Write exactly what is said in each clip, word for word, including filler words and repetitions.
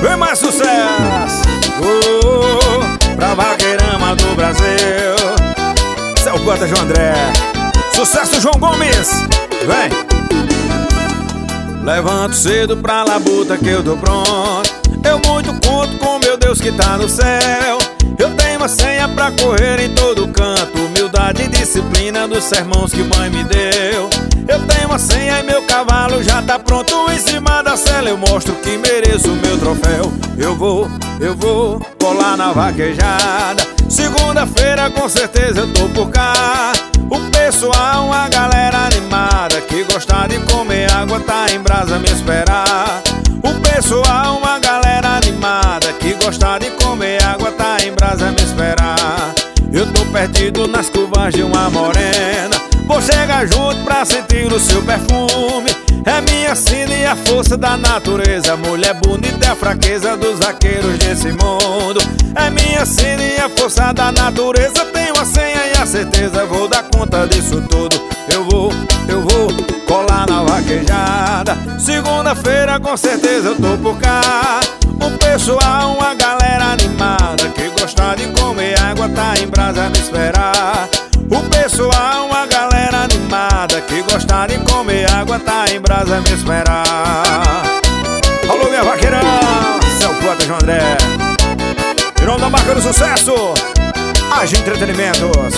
Vem mais sucesso! Oh, pra Vaqueirama do Brasil. Céu Cota, João André. Sucesso, João Gomes. Vem! Levanto cedo pra labuta que eu tô pronto. Eu muito conto com meu Deus que tá no céu. Eu tenho uma senha pra correr em todo canto. Humildade e disciplina dos sermãos que mãe me deu. Eu tenho uma senha e meu cavalo já tá pronto. Em cima da cela eu mostro que mereço o meu troféu. Eu vou, eu vou colar na vaquejada. Segunda-feira com certeza eu tô por cá. O pessoal, uma galera animada que gosta de comer água, tá em brasa me esperar. O pessoal, uma galera animada que gosta de comer água, tá em brasa me esperar. Eu tô perdido nas curvas de uma morena. Vou chegar junto pra sentir o seu perfume. É minha sina e a força da natureza. Mulher bonita é a fraqueza dos vaqueiros desse mundo. É minha sina e a força da natureza. Tenho a senha e a certeza, vou dar conta disso tudo. Eu vou, eu vou colar na vaquejada. Segunda-feira com certeza eu tô por cá. O pessoal, uma galera animada que gosta de comer água, tá em brasa me esperar. O pessoal, uma galera animada que gosta de comer água, tá em brasa me esperar. Alô, minha vaqueirão, Céu Cota, João André. Em nome da marca do sucesso, Age Entretenimentos.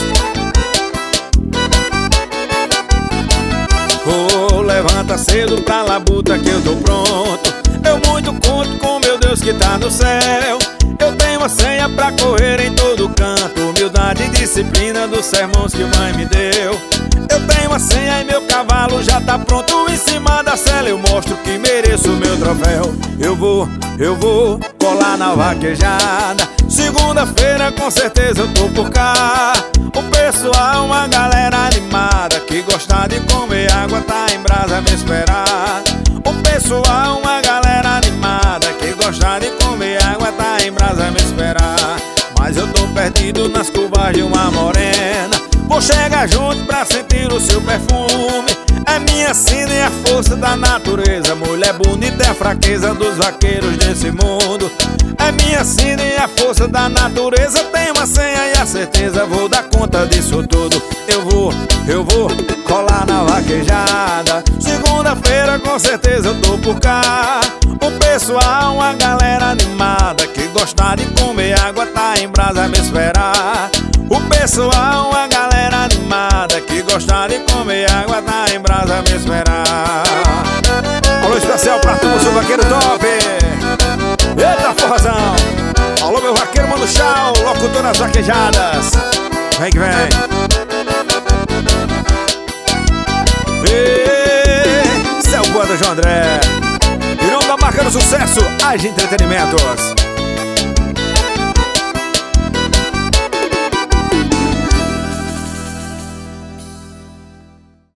Oh, levanta cedo pra labuta que eu tô pronto. Eu muito conto com meu Deus que tá no céu. Eu tenho uma senha pra correr em todo canto. Humildade e disciplina dos sermões que mãe me deu. Eu tenho uma senha e meu cavalo já tá pronto. Em cima da cela eu mostro que mereço o meu troféu. Eu vou, eu vou colar na vaquejada. Segunda-feira com certeza eu tô por cá. O pessoal, uma galera animada que gosta de comer água, tá em brasa me esperar. O pessoal, uma galera animada que gosta de comer água, tá em brasa me esperar. Mas eu tô perdido nas curvas de uma morena. Vou chegar junto pra sentir o seu perfume. É minha sina e a força da natureza. Mulher bonita é a fraqueza dos vaqueiros desse mundo. É minha sina e a força da natureza. Tenho uma senha e a certeza, vou dar conta disso tudo. Eu vou, eu vou colar na vaquejada. Segunda-feira com certeza eu tô por cá. O pessoal, uma galera animada que gosta de comer água, tá em brasa me esperar. O pessoal, uma galera animada que gosta de comer água, tá em brasa me esperar. Alô especial pra tu, seu vaqueiro top. Eita forrazão. Alô meu vaqueiro, manda o chau, locutor nas vaquejadas. Vem que vem. E Céu Cota, João André. Em nome da marca do sucesso, Age Entretenimentos.